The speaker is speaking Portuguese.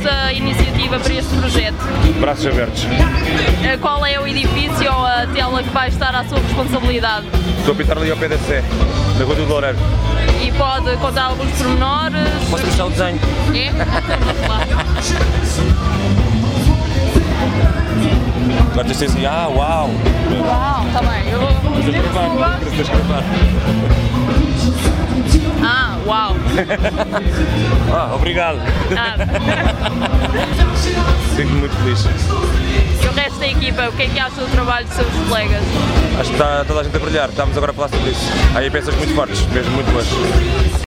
esta iniciativa, para este projeto? Braços abertos. Qual é o edifício ou a tela que vai estar à sua responsabilidade? Estou a pintar ali ao pé da Sé, na Rua do Loureiro. E pode contar alguns pormenores? Posso mostrar o desenho? É? Vamos lá. Agora tens de dizer assim, uau! Uau, está bem, eu vou fazer desculpa. Uau! Obrigado! Nada. Sinto-me muito feliz. E o resto da equipa, o que é que acha do trabalho dos seus colegas? Acho que está toda a gente a brilhar. Estamos agora a falar sobre isso. Há aí peças muito fortes, mesmo muito boas.